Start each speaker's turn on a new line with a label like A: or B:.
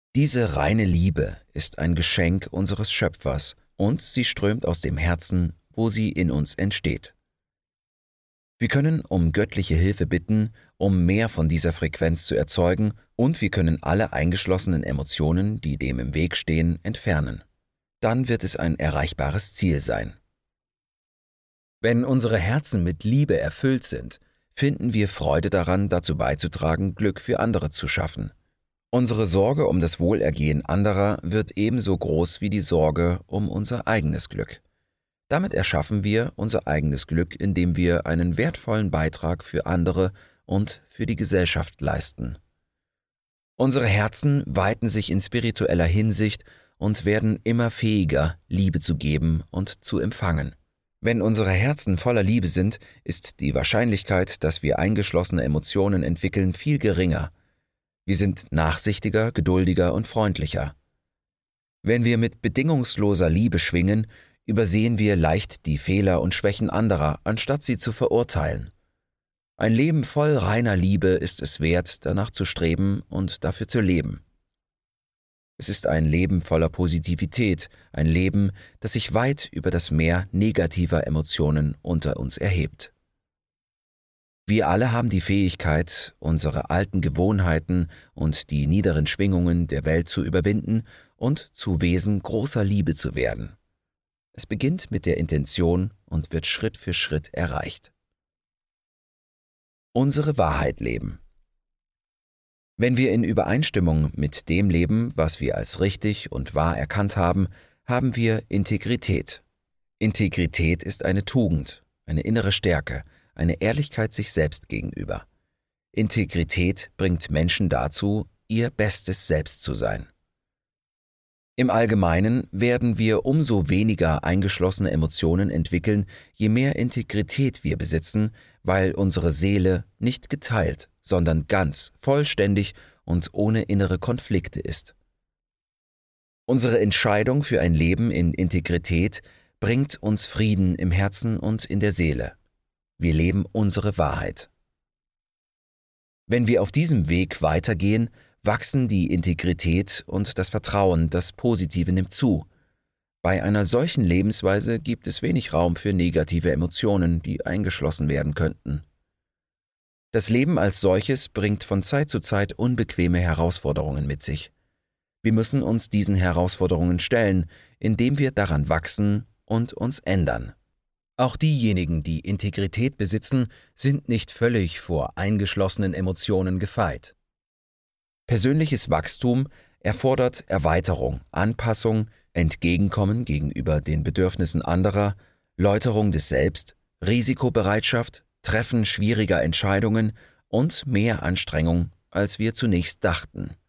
A: Diese reine Liebe ist ein Geschenk unseres Schöpfers und sie strömt aus dem Herzen, wo sie in uns entsteht. Wir können um göttliche Hilfe bitten, um mehr von dieser Frequenz zu erzeugen, und wir können alle eingeschlossenen Emotionen, die dem im Weg stehen, entfernen. Dann wird es ein erreichbares Ziel sein. Wenn unsere Herzen mit Liebe erfüllt sind, finden wir Freude daran, dazu beizutragen, Glück für andere zu schaffen. Unsere Sorge um das Wohlergehen anderer wird ebenso groß wie die Sorge um unser eigenes Glück. Damit erschaffen wir unser eigenes Glück, indem wir einen wertvollen Beitrag für andere und für die Gesellschaft leisten. Unsere Herzen weiten sich in spiritueller Hinsicht und werden immer fähiger, Liebe zu geben und zu empfangen. Wenn unsere Herzen voller Liebe sind, ist die Wahrscheinlichkeit, dass wir eingeschlossene Emotionen entwickeln, viel geringer. Wir sind nachsichtiger, geduldiger und freundlicher. Wenn wir mit bedingungsloser Liebe schwingen, übersehen wir leicht die Fehler und Schwächen anderer, anstatt sie zu verurteilen. Ein Leben voll reiner Liebe ist es wert, danach zu streben und dafür zu leben. Es ist ein Leben voller Positivität, ein Leben, das sich weit über das Meer negativer Emotionen unter uns erhebt. Wir alle haben die Fähigkeit, unsere alten Gewohnheiten und die niederen Schwingungen der Welt zu überwinden und zu Wesen großer Liebe zu werden. Es beginnt mit der Intention und wird Schritt für Schritt erreicht. Unsere Wahrheit leben. Wenn wir in Übereinstimmung mit dem leben, was wir als richtig und wahr erkannt haben, haben wir Integrität. Integrität ist eine Tugend, eine innere Stärke, eine Ehrlichkeit sich selbst gegenüber. Integrität bringt Menschen dazu, ihr bestes Selbst zu sein. Im Allgemeinen werden wir umso weniger eingeschlossene Emotionen entwickeln, je mehr Integrität wir besitzen, weil unsere Seele nicht geteilt, sondern ganz, vollständig und ohne innere Konflikte ist. Unsere Entscheidung für ein Leben in Integrität bringt uns Frieden im Herzen und in der Seele. Wir leben unsere Wahrheit. Wenn wir auf diesem Weg weitergehen, wachsen die Integrität und das Vertrauen, das Positive nimmt zu. Bei einer solchen Lebensweise gibt es wenig Raum für negative Emotionen, die eingeschlossen werden könnten. Das Leben als solches bringt von Zeit zu Zeit unbequeme Herausforderungen mit sich. Wir müssen uns diesen Herausforderungen stellen, indem wir daran wachsen und uns ändern. Auch diejenigen, die Integrität besitzen, sind nicht völlig vor eingeschlossenen Emotionen gefeit. Persönliches Wachstum erfordert Erweiterung, Anpassung, Entgegenkommen gegenüber den Bedürfnissen anderer, Läuterung des Selbst, Risikobereitschaft, Treffen schwieriger Entscheidungen und mehr Anstrengung, als wir zunächst dachten.